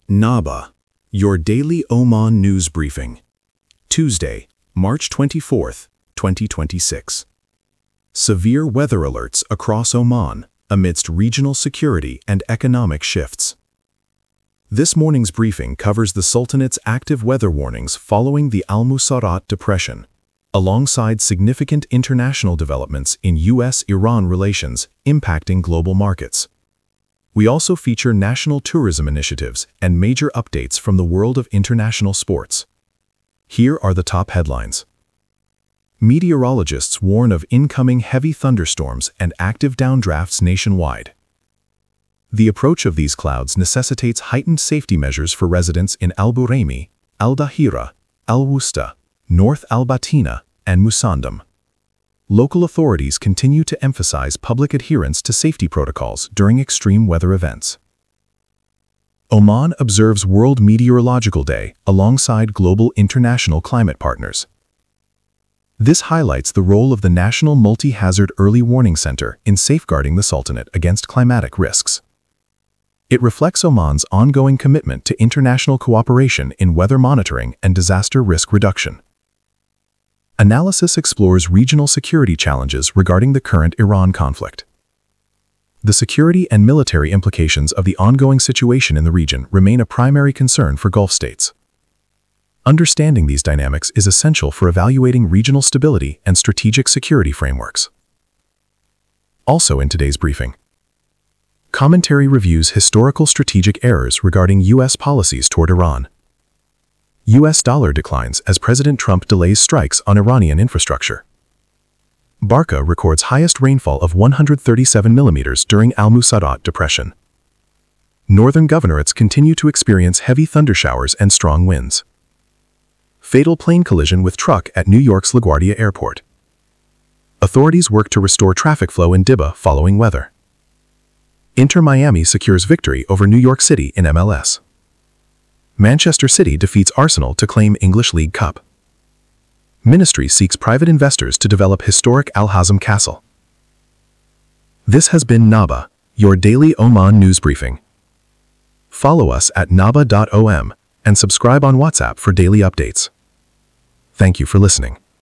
NABA, your daily Oman news briefing. Tuesday, March 24, 2026. Severe weather alerts across Oman amidst regional security and economic shifts. This morning's briefing covers the Sultanate's active weather warnings following the Al-Musarat depression, alongside significant international developments in U.S.-Iran relations impacting global markets. We also feature national tourism initiatives and major updates from the world of international sports. Here are the top headlines. Meteorologists warn of incoming heavy thunderstorms and active downdrafts nationwide. The approach of these clouds necessitates heightened safety measures for residents in Al-Buraimi, Al-Dahira, Al-Wusta, North Al-Batina, and Musandam. Local authorities continue to emphasize public adherence to safety protocols during extreme weather events. Oman observes World Meteorological Day alongside global international climate partners. This highlights the role of the National Multi-Hazard Early Warning Center in safeguarding the Sultanate against climatic risks. It reflects Oman's ongoing commitment to international cooperation in weather monitoring and disaster risk reduction. Analysis explores regional security challenges regarding the current Iran conflict. The security and military implications of the ongoing situation in the region remain a primary concern for Gulf states. Understanding these dynamics is essential for evaluating regional stability and strategic security frameworks. Also in today's briefing, commentary reviews historical strategic errors regarding U.S. policies toward Iran. U.S. dollar declines as President Trump delays strikes on Iranian infrastructure. Barqa records highest rainfall of 137 millimeters during Al-Musarat depression. Northern governorates continue to experience heavy thundershowers and strong winds. Fatal plane collision with truck at New York's LaGuardia Airport. Authorities work to restore traffic flow in Dibba following weather. Inter Miami secures victory over New York City in MLS. Manchester City defeats Arsenal to claim English League Cup. Ministry seeks private investors to develop historic Al Hazm Castle. This has been NABA, your daily Oman news briefing. Follow us at naba.om and subscribe on WhatsApp for daily updates. Thank you for listening.